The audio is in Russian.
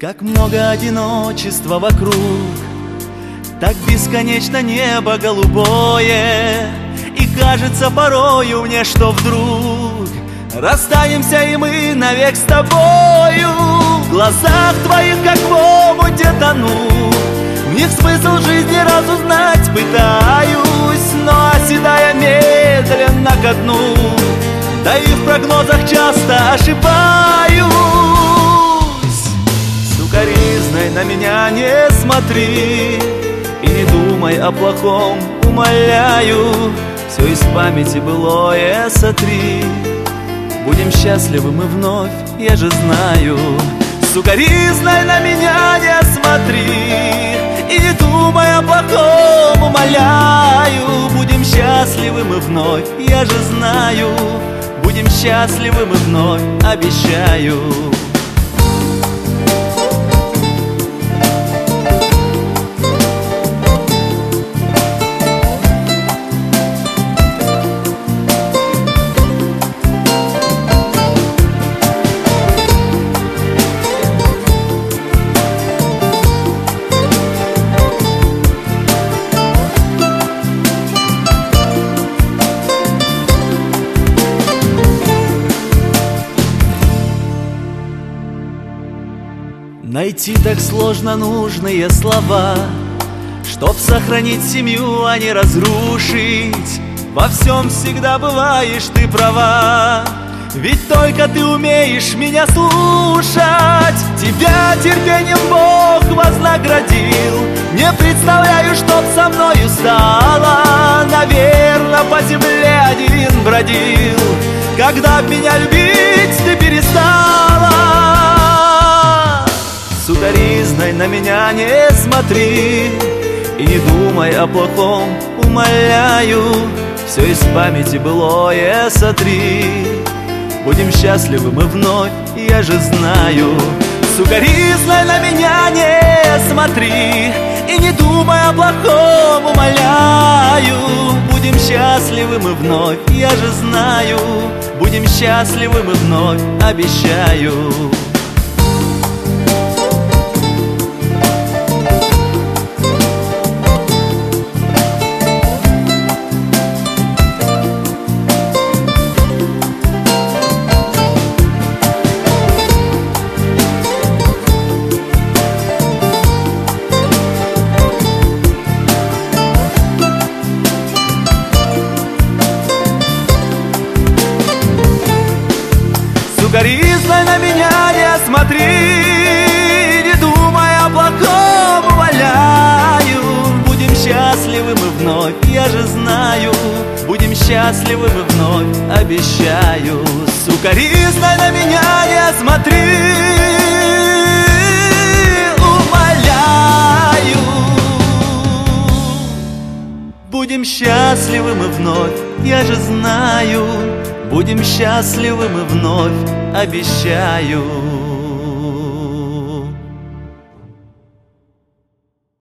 Как много одиночества вокруг, так бесконечно небо голубое. И кажется порою мне, что вдруг расстанемся и мы навек с тобою. В глазах твоих, как в омуте, тону, в них смысл жизни разузнать пытаюсь, но оседая медленно ко дну, да и в прогнозах часто ошибаюсь. Сукаризной на меня не смотри и не думай о плохом, умоляю. Все из памяти былое сотри, будем счастливы мы вновь, я же знаю. Сукаризной на меня не смотри и не думай о плохом, умоляю. Будем счастливы мы вновь, я же знаю. Будем счастливы мы вновь, обещаю. Найти так сложно нужные слова, чтоб сохранить семью, а не разрушить. Во всем всегда бываешь ты права, ведь только ты умеешь меня слушать. Тебя терпением Бог вознаградил, не представляю, чтоб со мною стало. Наверно, по земле один бродил, когда б меня любить ты перестала. Сукаризной на меня не смотри и не думай о плохом, умоляю. Все из памяти былое сотри, будем счастливы мы вновь, я же знаю. Сукаризной на меня не смотри и не думай о плохом, умоляю. Будем счастливы мы вновь, я же знаю. Будем счастливы мы вновь, обещаю. Сукаризной на меня не смотри, не думай о плохом, умоляю. Будем счастливы мы вновь, я же знаю. Будем счастливы мы вновь, обещаю. Сукаризной на меня не смотри, умоляю. Будем счастливы мы вновь, я же знаю. Будем счастливы мы вновь, обещаю.